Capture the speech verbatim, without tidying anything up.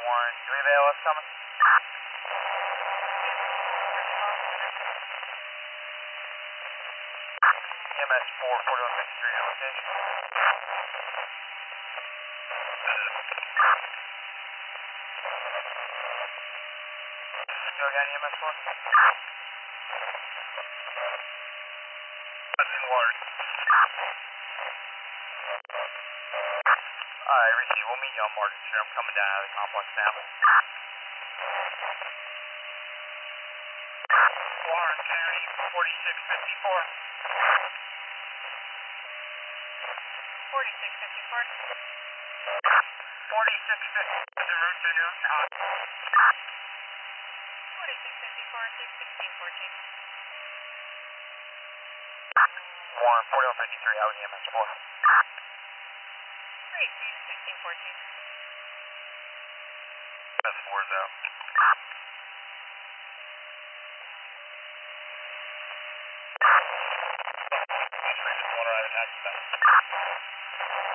one. Do we have A L S coming? E M S four, forty-one fifty-three, your location. Go again, E M S four. That's in water. Alright, Ricky, we'll meet you on Market Street. I'm coming down out of the complex now. Warren County, forty-six fifty-four. forty-six fifty-four. forty-six fifty. En route to Newton High. forty-six fifty-four to sixteen fourteen. Warren, forty-one fifty-three, out of E M S four. Great, three to sixteen fourteen. S four is out. One arriving, taxi back.